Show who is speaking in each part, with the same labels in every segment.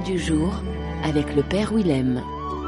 Speaker 1: du jour avec le Père Willem.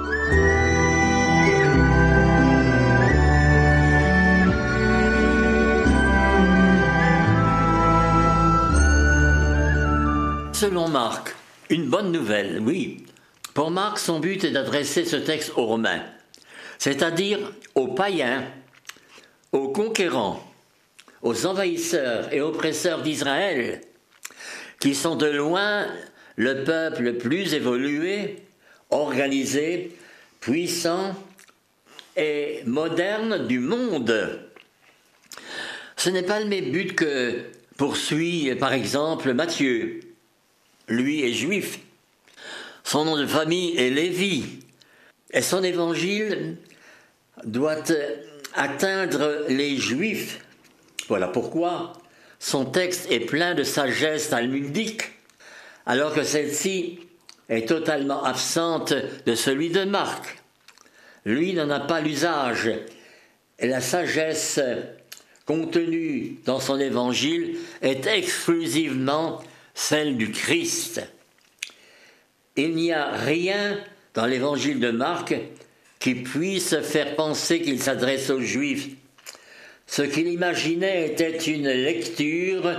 Speaker 2: Selon Marc, une bonne nouvelle, oui. Pour Marc, son but est d'adresser ce texte aux Romains, c'est-à-dire aux païens, aux conquérants, aux envahisseurs et oppresseurs d'Israël, qui sont de loin le peuple le plus évolué, organisé, puissant et moderne du monde. Ce n'est pas le même but que poursuit par exemple Matthieu. Lui est juif. Son nom de famille est Lévi. Et son évangile doit atteindre les juifs. Voilà pourquoi son texte est plein de sagesse talmudique, alors que celle-ci est totalement absente de celui de Marc. Lui n'en a pas l'usage. Et la sagesse contenue dans son évangile est exclusivement celle du Christ. Il n'y a rien dans l'évangile de Marc qui puisse faire penser qu'il s'adresse aux Juifs. Ce qu'il imaginait était une lecture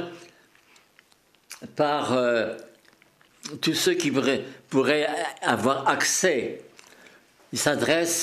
Speaker 2: par tous ceux qui pourraient avoir accès. Il s'adresse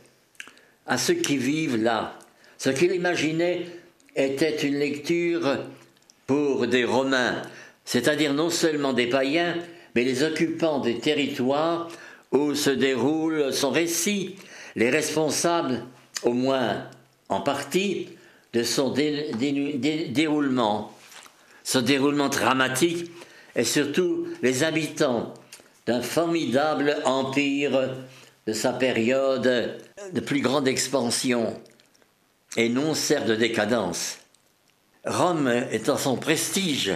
Speaker 2: à ceux qui vivent là. Ce qu'il imaginait était une lecture pour des Romains, c'est-à-dire non seulement des païens, mais les occupants des territoires où se déroule son récit, les responsables, au moins en partie, de son déroulement, son déroulement dramatique, et surtout les habitants d'un formidable empire de sa période de plus grande expansion, et non certes de décadence. Rome est en son prestige.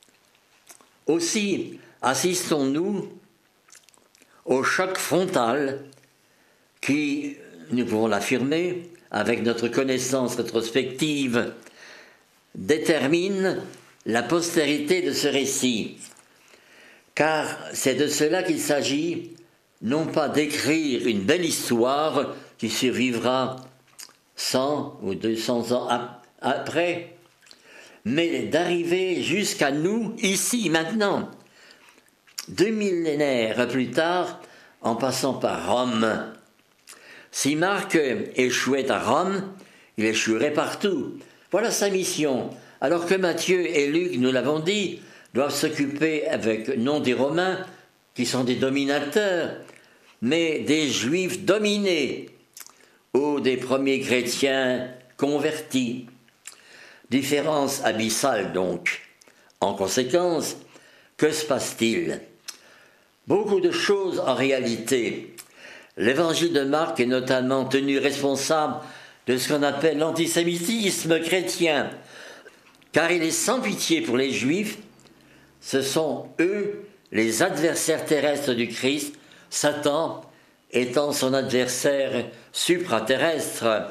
Speaker 2: Aussi, assistons-nous au choc frontal qui, nous pouvons l'affirmer, avec notre connaissance rétrospective, détermine la postérité de ce récit. Car c'est de cela qu'il s'agit, non pas d'écrire une belle histoire qui survivra 100 ou 200 ans après, mais d'arriver jusqu'à nous, ici, maintenant, 2 millénaires plus tard, en passant par Rome. Si Marc échouait à Rome, il échouerait partout. Voilà sa mission. Alors que Matthieu et Luc, nous l'avons dit, doivent s'occuper avec non des Romains, qui sont des dominateurs, mais des Juifs dominés, ou des premiers chrétiens convertis. Différence abyssale donc. En conséquence, que se passe-t-il ? Beaucoup de choses en réalité. L'évangile de Marc est notamment tenu responsable de ce qu'on appelle l'antisémitisme chrétien, car il est sans pitié pour les Juifs. Ce sont eux les adversaires terrestres du Christ, Satan étant son adversaire supraterrestre.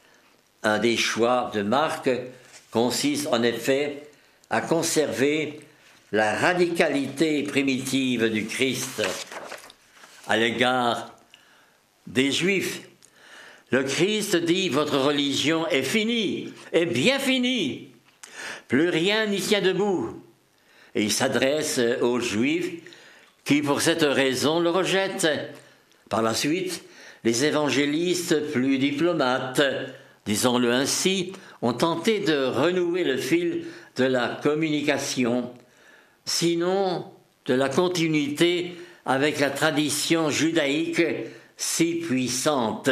Speaker 2: Un des choix de Marc consiste en effet à conserver la radicalité primitive du Christ à l'égard des Juifs. Le Christ dit « Votre religion est finie, est bien finie. Plus rien n'y tient debout. » Et il s'adresse aux Juifs qui, pour cette raison, le rejettent. Par la suite, les évangélistes plus diplomates, disons-le ainsi, ont tenté de renouer le fil de la communication, sinon de la continuité avec la tradition judaïque si puissante.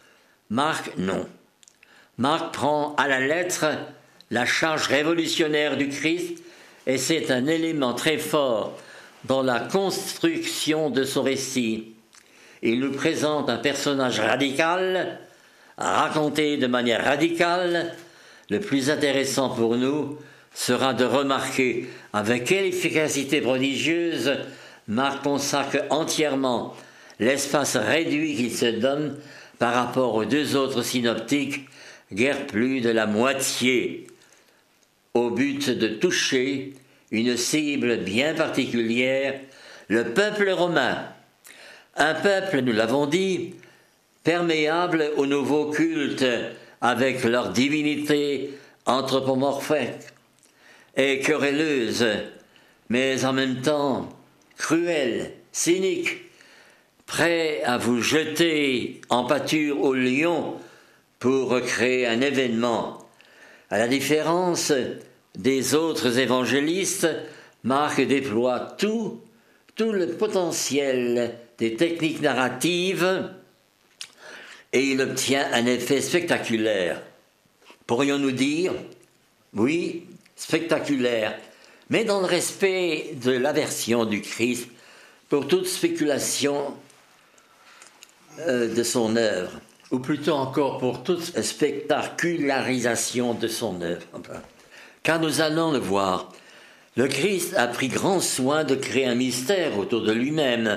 Speaker 2: Marc, non. Marc prend à la lettre la charge révolutionnaire du Christ et c'est un élément très fort dans la construction de son récit. Il nous présente un personnage radical, raconté de manière radicale. Le plus intéressant pour nous sera de remarquer avec quelle efficacité prodigieuse Marc consacre entièrement l'espace réduit qu'il se donne par rapport aux deux autres synoptiques, guère plus de la moitié, au but de toucher une cible bien particulière, le peuple romain. Un peuple, nous l'avons dit, perméable au nouveau culte avec leur divinité anthropomorphique et querelleuse, mais en même temps cruelle, cynique, prêt à vous jeter en pâture au lion pour recréer un événement. À la différence des autres évangélistes, Marc déploie tout le potentiel des techniques narratives et il obtient un effet spectaculaire. Pourrions-nous dire, oui, spectaculaire, mais dans le respect de l'aversion du Christ pour toute spéculation de son œuvre, ou plutôt encore pour toute spectacularisation de son œuvre. Car nous allons le voir, le Christ a pris grand soin de créer un mystère autour de lui-même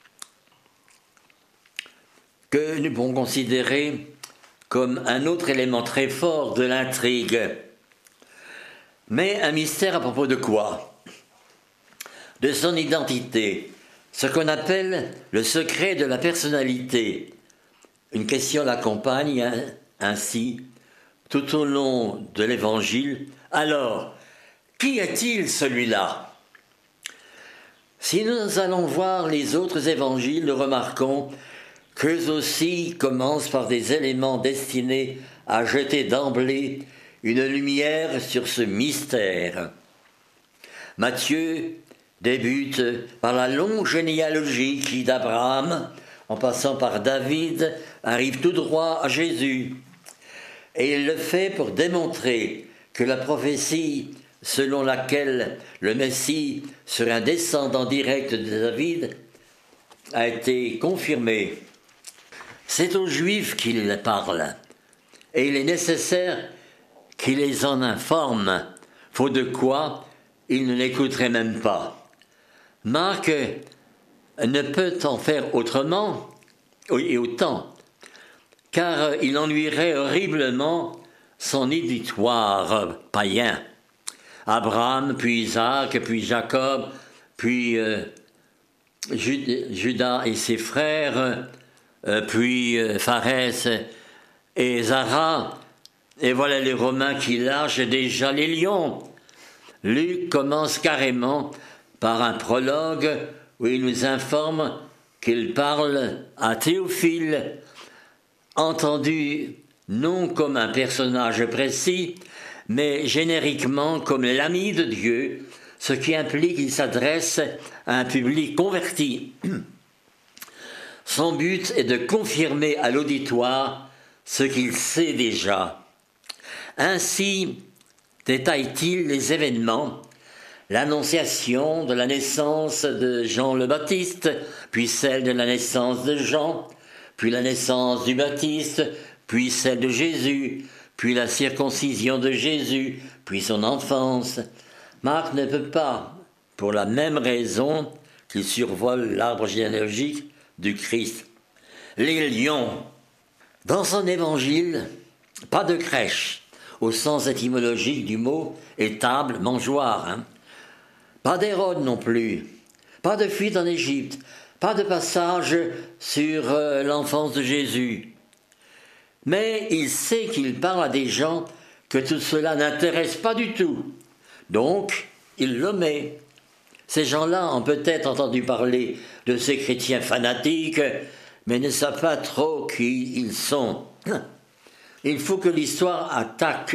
Speaker 2: que nous pouvons considérer comme un autre élément très fort de l'intrigue. Mais un mystère à propos de quoi? De son identité, ce qu'on appelle le secret de la personnalité. Une question l'accompagne ainsi tout au long de l'Évangile. Alors, qui est-il celui-là? Si nous allons voir les autres évangiles, nous remarquons qu'eux aussi commencent par des éléments destinés à jeter d'emblée une lumière sur ce mystère. Matthieu débute par la longue généalogie qui, d'Abraham, en passant par David, arrive tout droit à Jésus. Et il le fait pour démontrer que la prophétie selon laquelle le Messie serait un descendant direct de David a été confirmée. C'est aux Juifs qu'il parle, et il est nécessaire qu'il les en informe, faute de quoi ils ne l'écouteraient même pas. Marc ne peut en faire autrement et autant, car il ennuierait horriblement son auditoire païen. Abraham, puis Isaac, puis Jacob, puis Judas et ses frères, puis Pharès et Zara, et voilà les Romains qui lâchent déjà les lions. Luc commence carrément par un prologue où il nous informe qu'il parle à Théophile, entendu non comme un personnage précis, mais génériquement comme l'ami de Dieu, ce qui implique qu'il s'adresse à un public converti. Son but est de confirmer à l'auditoire ce qu'il sait déjà. Ainsi détaille-t-il les événements, l'annonciation de la naissance de Jean le Baptiste, puis celle de la naissance de Jean, puis la naissance du Baptiste, puis celle de Jésus, puis la circoncision de Jésus, puis son enfance. Marc ne peut pas, pour la même raison qu'il survole l'arbre généalogique du Christ. Les lions. Dans son évangile, pas de crèche, au sens étymologique du mot, étable, mangeoire. Pas d'Hérode non plus, pas de fuite en Égypte, pas de passage sur l'enfance de Jésus. Mais il sait qu'il parle à des gens que tout cela n'intéresse pas du tout. Donc, il l'omet. Ces gens-là ont peut-être entendu parler de ces chrétiens fanatiques, mais ne savent pas trop qui ils sont. Il faut que l'histoire attaque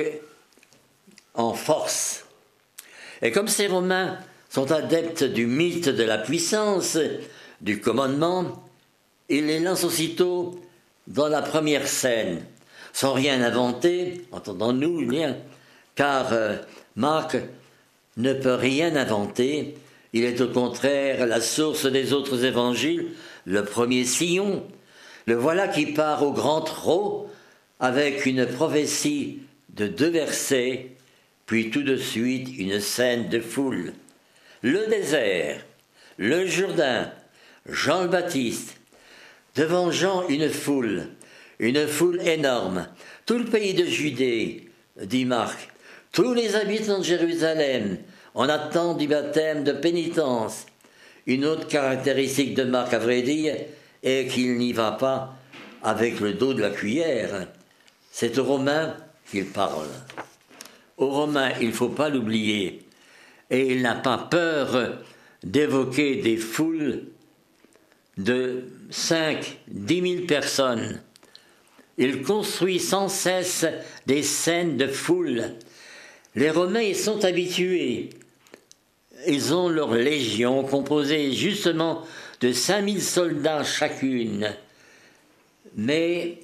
Speaker 2: en force. Et comme ces Romains sont adeptes du mythe de la puissance, du commandement, ils les lancent aussitôt dans la première scène, sans rien inventer, entendons-nous bien, car Marc ne peut rien inventer, il est au contraire la source des autres évangiles, le premier sillon. Le voilà qui part au grand trot avec une prophétie de 2 versets, puis tout de suite une scène de foule. Le désert, le Jourdain, Jean le Baptiste. Devant Jean, une foule énorme. Tout le pays de Judée, dit Marc, tous les habitants de Jérusalem, en attente du baptême de pénitence. Une autre caractéristique de Marc, à vrai dire, est qu'il n'y va pas avec le dos de la cuillère. C'est aux Romains qu'il parle. Aux Romains, il ne faut pas l'oublier. Et il n'a pas peur d'évoquer des foules de 5, 10 000 personnes. Il construit sans cesse des scènes de foule. Les Romains y sont habitués. Ils ont leur légion composée justement de 5 000 soldats chacune. Mais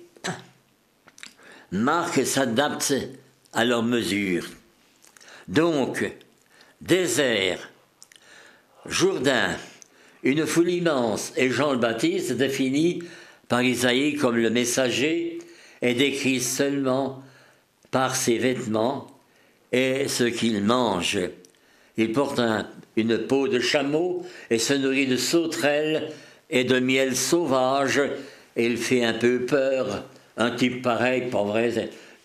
Speaker 2: Marc s'adapte à leur mesure. Donc, désert, Jourdain, une foule immense, et Jean le Baptiste est défini par Isaïe comme le messager et décrit seulement par ses vêtements et ce qu'il mange. Il porte une peau de chameau et se nourrit de sauterelles et de miel sauvage, et il fait un peu peur. Un type pareil, pas vrai,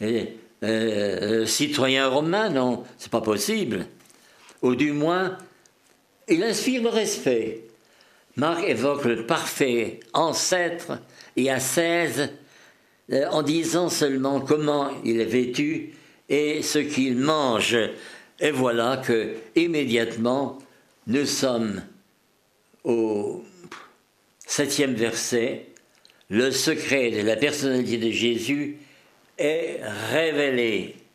Speaker 2: citoyen romain, non, c'est pas possible. Ou du moins, il inspire le respect. Marc évoque le parfait ancêtre et ascèse en disant seulement comment il est vêtu et ce qu'il mange. Et voilà que, immédiatement, nous sommes au 7e verset. Le secret de la personnalité de Jésus est révélé.